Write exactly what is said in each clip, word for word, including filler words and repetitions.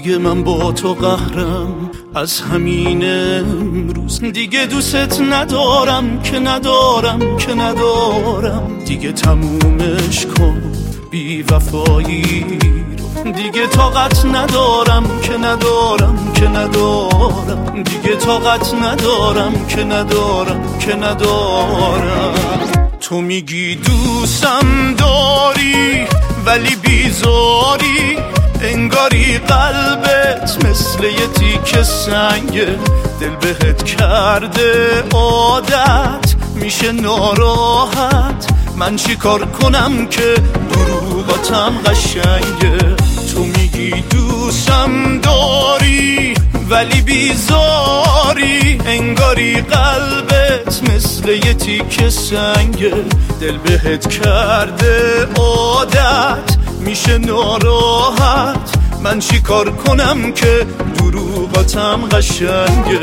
دیگه من با تو قهرم از همین امروز، دیگه دوست ندارم که ندارم که ندارم، دیگه تمومش کن بی وفایی رو، دیگه طاقت ندارم که ندارم که ندارم، دیگه طاقت ندارم که ندارم که ندارم. تو میگی دوستم داری ولی بیزاری، انگاری قلبت مثل یه تیکه سنگه، دل بهت کرده عادت میشه ناراحت، من چی کار کنم که دروغاتم قشنگه. تو میگی دوستم داری ولی بیزاری، انگاری قلبت مثل یه تیکه سنگه، دل بهت کرده عادت میشه ناراحت، من چی کار کنم که دروغاتم قشنگه.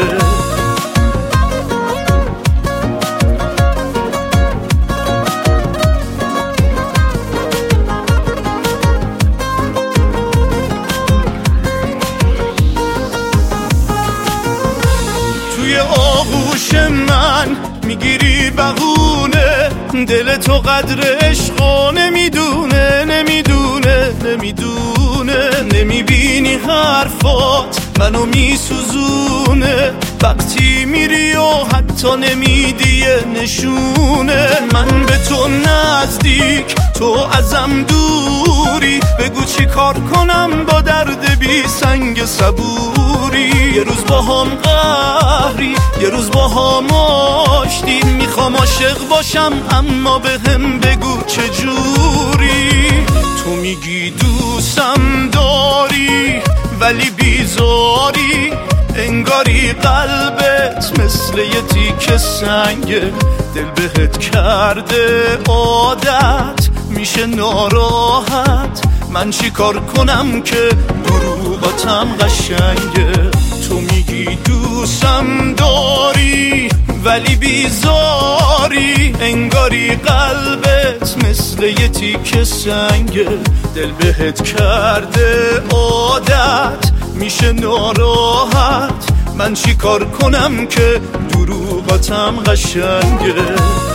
توی آغوش من میگیری بهونه، دل تو قدر عشقو نمیدونه نمیدونه نمیدونه، نمیبینی حرفات منو میسوزونه، وقتی میری و حتی نمیدی نشونه، من به تو نزدیک تو ازم دوری، بگو چی کار کنم با درد بی سنگ صبوری، یه روز با هم قهری یه روز با هم آشتی، میخوام عاشق باشم اما به هم بگو چجوری. تو میگی دوستم داری ولی بیزاری، انگاری قلبت مثل یه تیکه سنگه، دل بهت کرده عادت میشه ناراحت، من چی کار کنم که دروغاتم قشنگه. تو میگی دوستم داری ولی بیزاری، انگاری قلبت مثل یه تیکه سنگه، دل بهت کرده عادت میشه ناراحت، من چی کار کنم که دروغاتم قشنگه.